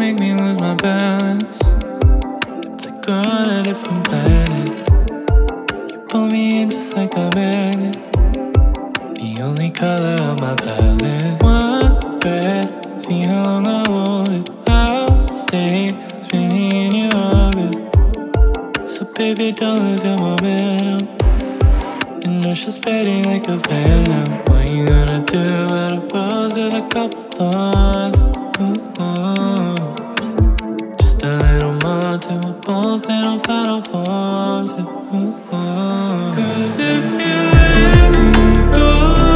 make me lose my balance. It's like we're on a different planet. You pull me in just like a magnet. The only color on my palette. One breath, see how long I hold it. I'll stay spinning in your orbit. So baby, don't lose your momentum. You know she's spreading like a venom. What you gonna do about a rose with a couple thorns? Ooh. Just a little more till we're both in our final forms. Ooh. 'Cause if you let me go,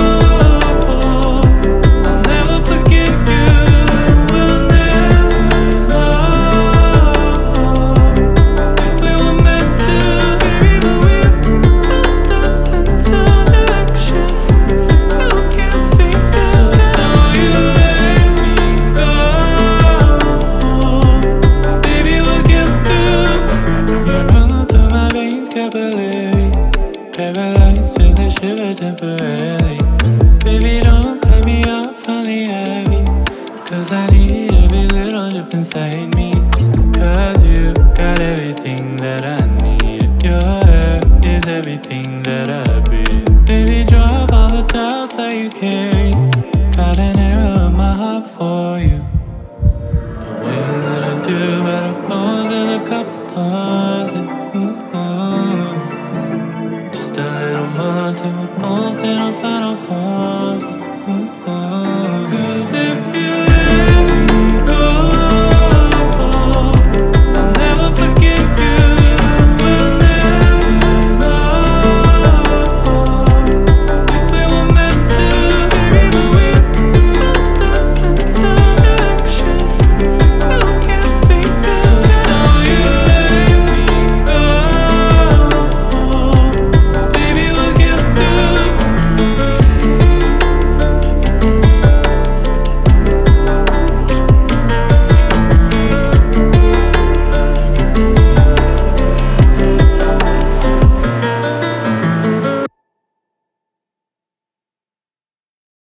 I'll never forget you. We'll never know if we were meant to, baby, but we lost our sense of direction. You can't fake this. Don't you let me go, 'cause baby, we'll get through. You're running through my veins, capillary. Paralyzed with a shiver temporarily. Baby, don't cut me off on the ivy, 'cause I need every little drip inside me. 'Cause you got everything that I need. Your hair is everything that I breathe. Baby, drop all the doubts that you carry. Got an arrow in my heart for you. But what you gonna do about